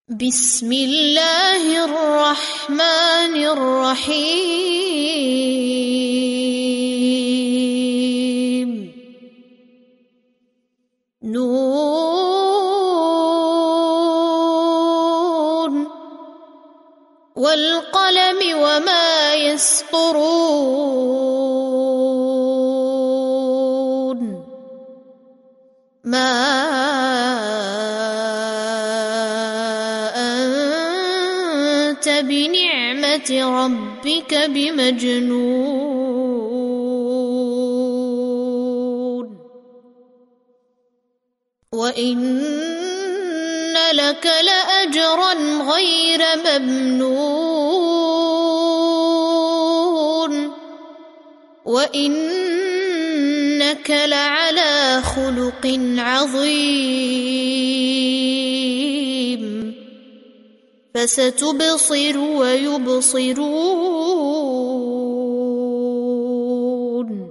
بسم الله الرحمن الرحيم نون والقلم وما يسطرون ما أنت بنعمة ربك بمجنون وإن لك لأجرا غير ممنون وإنك لعلى خلق عظيم فستبصر ويبصرون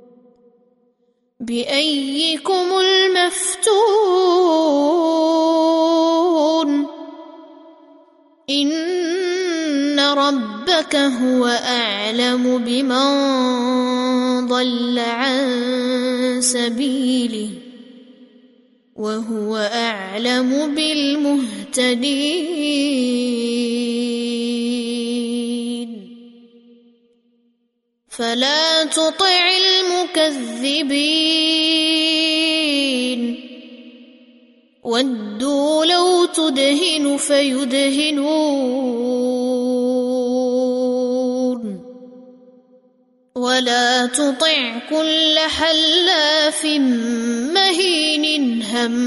بأيكم المفتون إن ربك هو أعلم بمن ضل عن سبيله وهو أعلم بالمهتدين فلا تطع المكذبين ودوا لو تدهن فيدهنون ولا تطع كل حلاف مهين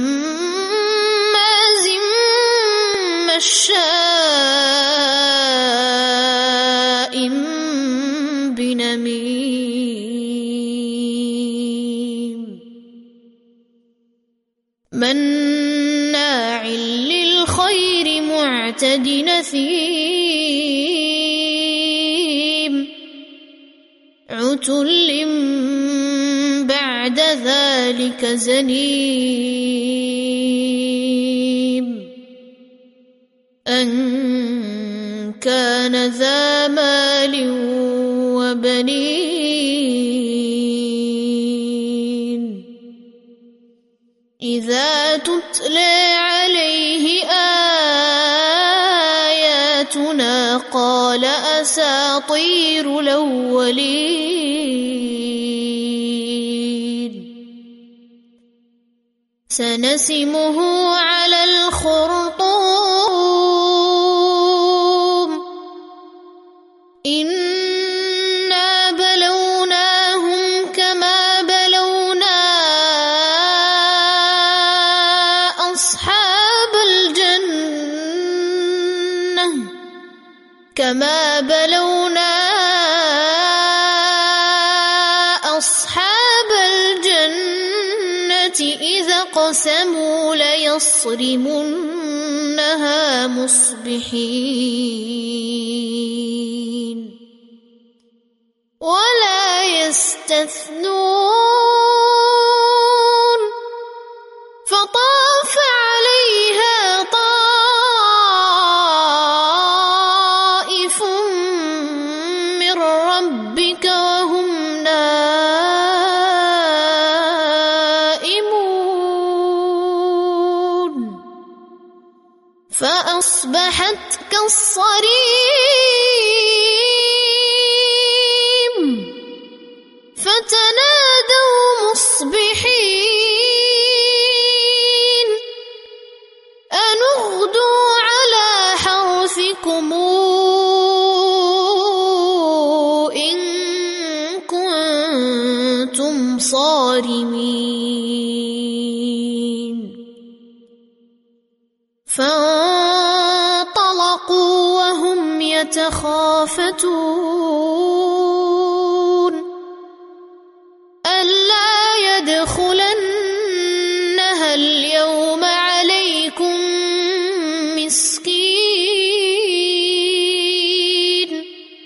هماز مشاء بنميم مناع للخير معتد نثيم عتل بعد ذلك زنيم أن كان ذا مال وبنين إذا تتلى عليه آياتنا قال أساطير الأولين سنسمه على الخرطوم إنا بلوناهم كما بلونا أصحاب الجنة إذ أقسموا ليصرمنها مصبحين ولا يستثنون فطاف عليها طائف من ربك وهم نائمون فأصبحت كالصريم فتنادوا مصبحين أن اغدوا على حرثكم إن كنتم صارمين فانطلقوا وهم يتخافتون ألا يدخلنها اليوم عليكم مسكين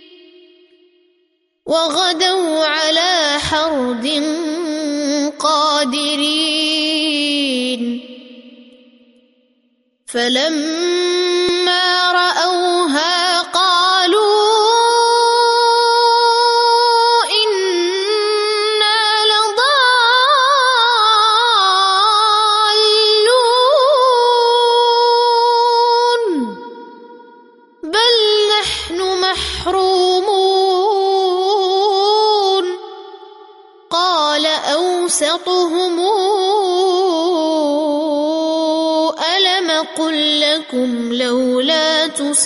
وغدوا على حرد قادرين فلما لكم لولا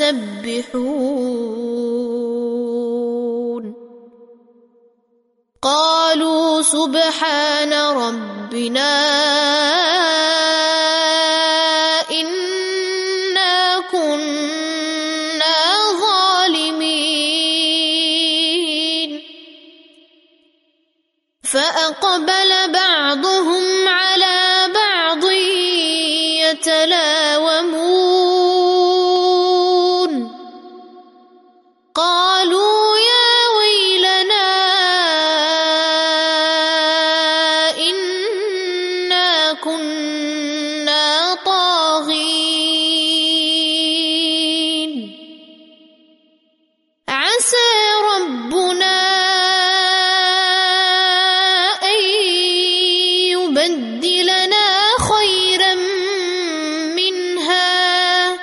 تسبحون قالوا سبحان ربنا إنا كنا ظالمين فأقبل بعضهم على بعض يتلاومون قالوا يا ويلنا إنا كنا طاغين عسى ربنا أن يبدلنا خيرا منها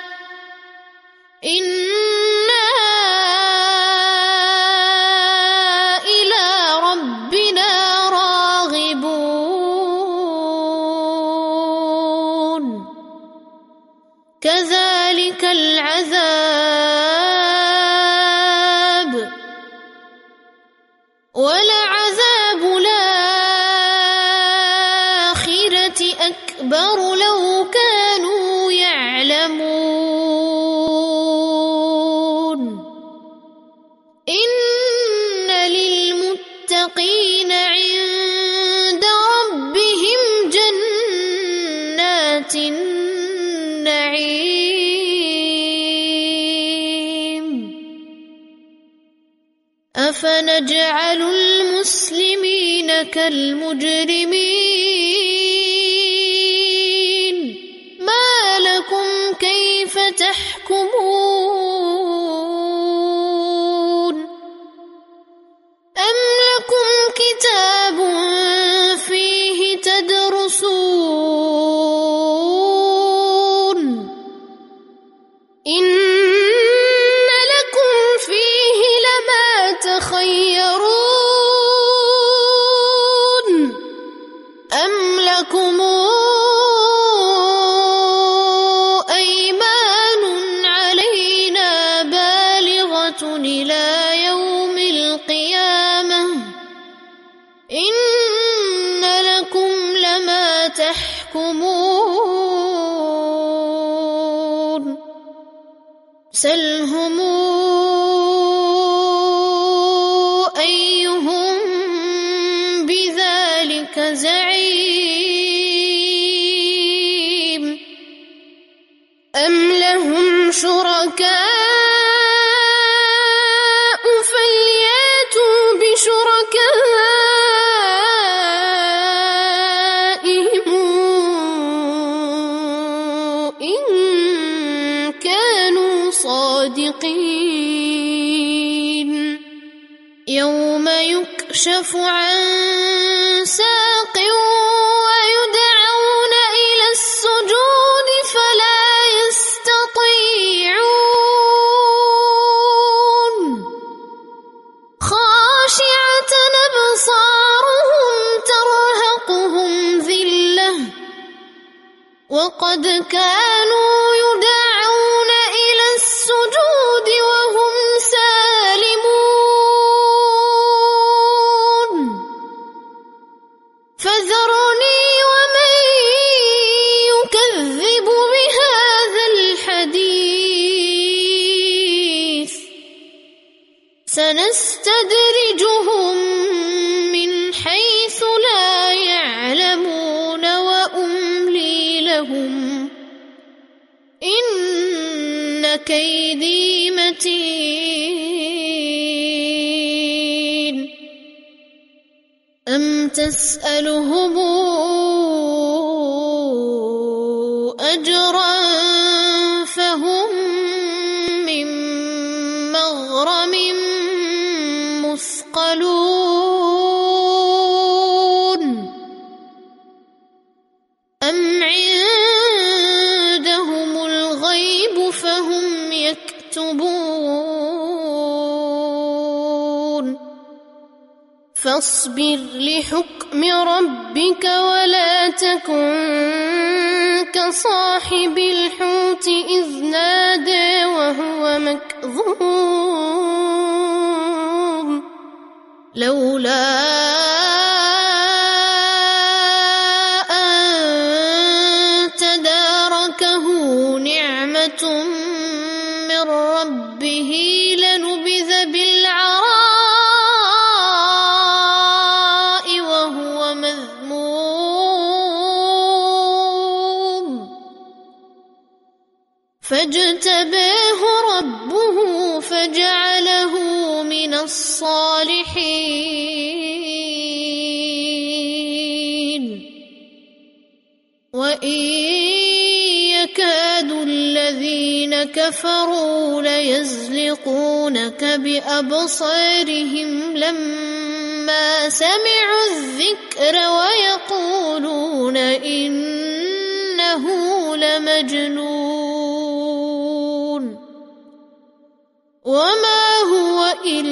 إنا إلى ربنا راغبون كذلك العذاب ولعذاب الآخرة أكبر لو كانوا يعلمون إن للمتقين عند ربهم جنات النعيم أفنجعل المسلمين كالمجرمين ما لكم كيف تحكمون أم لكم كتاب فيه تدرسون إن لكم فيه لما تخيرون أم لكم أيمان علينا بالغة إلى يوم القيامة إن لكم لما تحكمون سلهم أيهم بذلك زعيم أم لهم شركاء فلياتوا بشركائهم إن كانوا صادقين يوم يكشف عن ساق ويدعون إلى السجود فلا يستطيعون خاشعة أبصارهم ترهقهم ذلة وقد كانوا يدعون إلى السجود وهم سالمون فذرني ومن يكذب بهذا الحديث سنستدرجهم من حيث لا يعلمون وأملي لهم إن كيدي متين أم تسألهم أجرا فهم من مغرم مثقلون أم عندهم الغيب فهم يكتبون فاصبر لحكم ربك ولا تكن كصاحب الحوت إذ نادى وهو مكظوم لولا أن تداركه نعمة من ربه لنبذ بالعراء وهو مذموم فاجتباه ربه فجعله من الصالحين وإن يكاد الذين كفروا ليزلقونك بأبصارهم لما سمعوا الذكر ويقولون إنه لمجنون وما هو إلا